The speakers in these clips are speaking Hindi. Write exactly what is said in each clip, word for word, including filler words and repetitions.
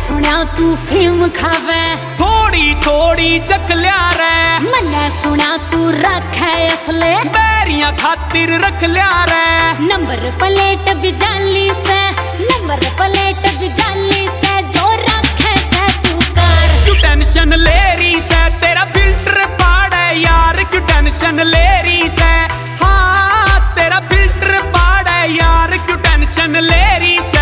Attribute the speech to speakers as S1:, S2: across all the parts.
S1: सुना तू फिल्म खावे
S2: थोड़ी थोड़ी चक लिया रे।
S1: मन्ने सुना तू रखे असले
S2: बैरियां खातिर रख लिया रे।
S1: नंबर प्लेट भी जाली से नंबर प्लेट भी जाली से जो रखे से तू कर।
S2: क्यों टेंशन ले रही से तेरा फिल्टर पाड़े यार, क्यों टेंशन ले रही से। हाँ तेरा फिल्टर पाड़े यार, क्यों टेंशन ले रही से।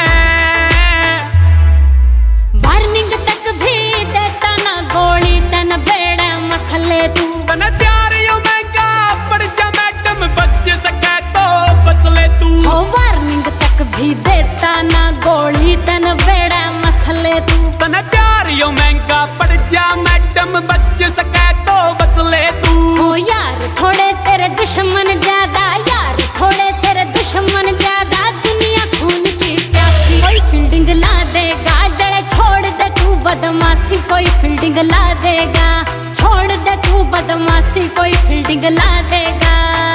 S1: वार्निंग तक भी देता ना गोली तन बेड़े मसले तू।
S2: तन त्यारियों में का पड़ जा मैडम, बच सके तो बच ले तू।
S1: हो वार्निंग तक भी देता ना गोली तन बेड़े मसले तू।
S2: तन त्यारियों में का पड़ जा मैडम, बच सके तो बच ले तू।
S1: हो यार थोड़े तेरे दुश्मन ज्यादा, यार थोड़े तेरे दुश्मन ज्यादा। दुनिया खून की प्यासी कोई फील्डिंग ला देगा, जड़े छोड़ दे तू बदमाशी कोई फील्डिंग ला देगा। छोड़ दे तू बदमाशी कोई फील्डिंग ला देगा।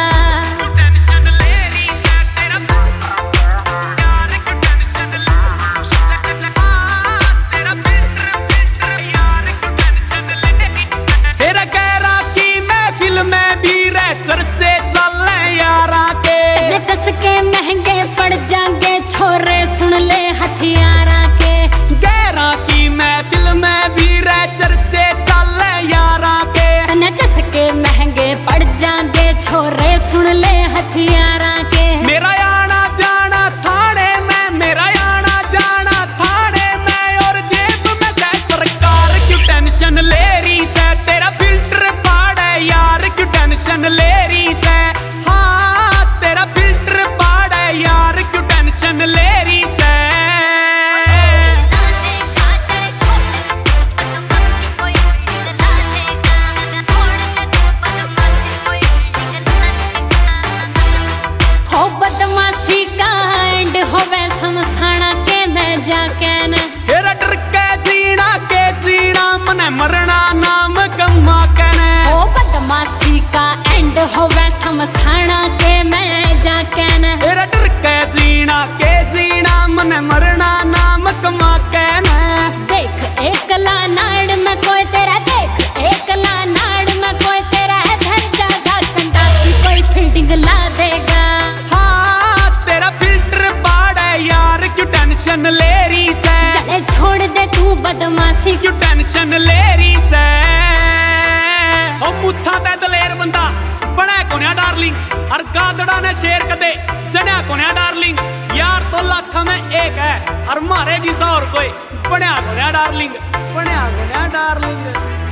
S2: चर्चे चले यारा के
S1: चस्के महंगे पड़ जाएंगे छोरे सुन ले हथियारा के।
S2: गैरा की महफिल में भी रह चर्चे चले यारा के।
S1: चस्के महंगे पड़ जाएंगे छोरे सुन ले हथियारा के।
S2: मेरा आना जाना थाने में, मेरा आना जाना थाने में, और जेब में से सरकार। क्यों टेंशन ले रही से तेरा फिल्टर पाड़े यार, क्यों टेंशन ले रही से। हाँ तेरा फिल्टर पाड़े यार, क्यों टेंशन ले रही से।
S1: हो बदमाशी का एंड होवे समसाना के मैं जाके न।
S2: तेरा डर के जीना के जीना, मने मरना नाम कमा कने।
S1: हो बदमाशी का एंड होवे समसाना के मैं जाके न।
S2: तेरा डर के जीना के जीना, मने मरना नाम कमा कने।
S1: देख एकला नाड़ में कोई तेरा, देख एकला नाड़ में कोई तेरा धर जागा कंडासी कोई फील्डिंग ला देगा।
S2: हाँ तेरा फिल्टर पाड़े यार, क्यों टेंशन ले रही से।
S1: चले छोड़ दे तू बदमाशी,
S2: क्यों टेंशन ले रही से। ओ मुच्छा ते दलेर बंदा बने कोन्या डार्लिंग, और गादड़ा ने शेर कदे जन्या कोन्या डार्लिंग। यार तो लाख में एक है और मारे जिसा और कोई। बन्या कोन्या डार्लिंग, बन्या कोन्या डार्लिंग।